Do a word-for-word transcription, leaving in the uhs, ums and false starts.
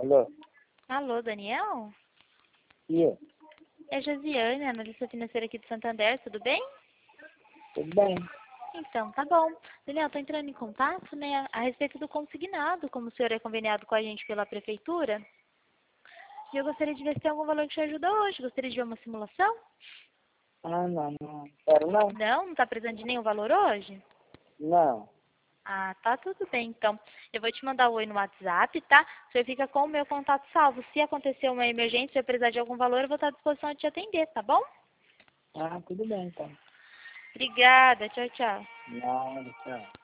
Alô? Alô, Daniel? E aí? É Josiane, analista financeira aqui do Santander, tudo bem? Tudo bem? Então, tá bom. Daniel, tô entrando em contato, né, a respeito do consignado, como o senhor é conveniado com a gente pela prefeitura. E eu gostaria de ver se tem algum valor que te ajuda hoje. Gostaria de ver uma simulação? Ah, não, não. Quero não? Não? Não tá precisando de nenhum valor hoje? Não. Ah, tá tudo bem, então. Eu vou te mandar o oi no WhatsApp, tá? Você fica com o meu contato salvo. Se acontecer uma emergência, se eu precisar de algum valor, eu vou estar à disposição de te atender, tá bom? Ah, tudo bem, então. Obrigada, tchau, tchau. Nada, tchau.